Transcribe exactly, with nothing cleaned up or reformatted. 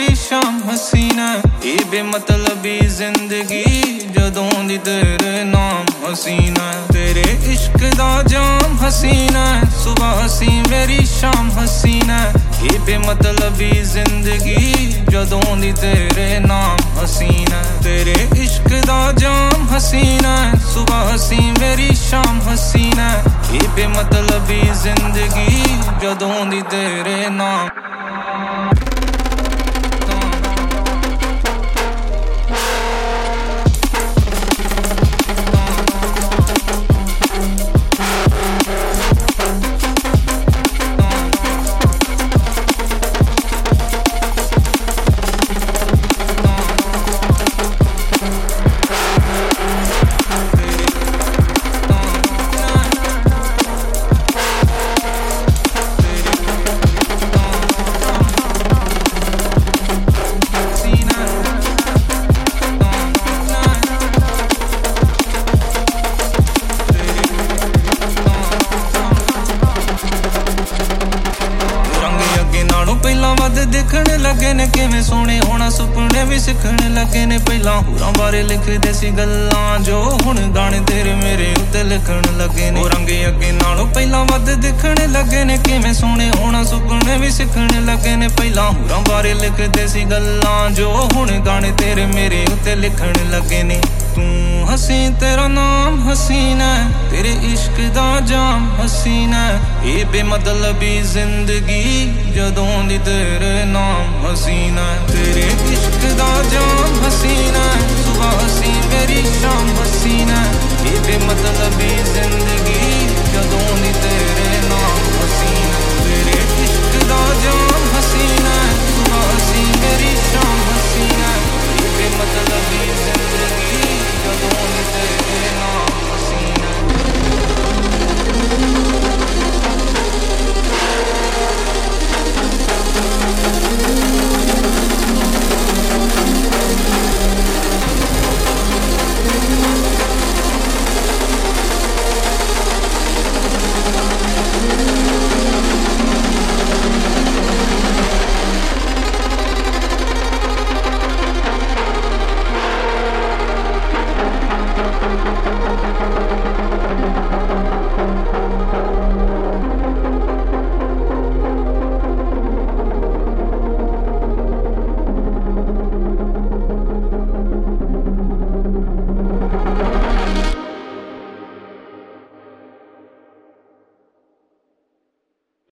मेरी शाम हसीना ये बेमतलबी जिंदगी जदों दी तेरे नाम हसीना तेरे इश्क दा जाम हसीना सुबह हसी मेरी शाम हसीना ये बेमतलबी जिंदगी जदों दी तेरे नाम हसीना तेरे इश्क दा जाम हसीना सुबह हसी मेरी शाम हसीना ये बेमतलबी जिंदगी जदों दी तेरे नाम दिखने लगे ने किवें सोहणे होना सुपने भी सिखने लगे ने पहला होरां बारे लिखदे सी गल्लां जो हुण गाने तेरे मेरे उत्ते लिखण लगे ने रंगे अगे नालों पहला वध दिखने लगे ने किवें सोहणे होना सुपने भी सिखने लगे ने पहला होरां बारे लिखदे सी गल्लां जो हुण गाने तेरे मेरे उत्ते लिखण लगे ने तू हसी तेरा नाम हसीना तेरे इश्क दा जाम हसीना ये बेमतलबी जिंदगी जदों दी तेरे नाम हसीना तेरे इश्क दा जाम हसीना सुबह हसी मेरी शाम हसीना ये बेमतलबी जिंदगी जदों दी तेरे नाम हसीना तेरे इश्क दा जाम